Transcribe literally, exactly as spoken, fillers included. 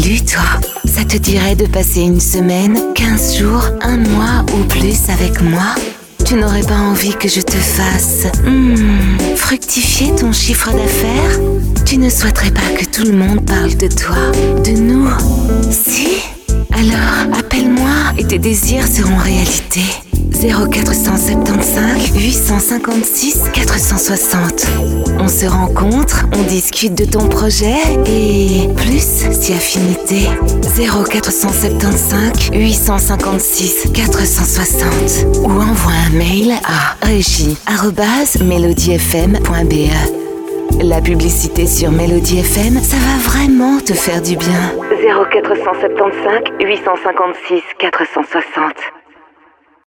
Salut toi, ça te dirait de passer une semaine, quinze jours, un mois ou plus avec moi? Tu n'aurais pas envie que je te fasse hmm, fructifier ton chiffre d'affaires? Tu ne souhaiterais pas que tout le monde parle de toi, de nous? Si? Alors, appelle-moi et tes désirs seront réalité. zéro quatre cent soixante-quinze huit cent cinquante-six quatre cent soixante. On se rencontre, on discute de ton projet et plus si affinité. zéro quatre cent soixante-quinze huit cent cinquante-six quatre cent soixante ou envoie un mail à régie arobase mélodie f m point b e. La publicité sur Mélodie F M, ça va vraiment te faire du bien. zéro quatre cent soixante-quinze huit cent cinquante-six quatre cent soixante.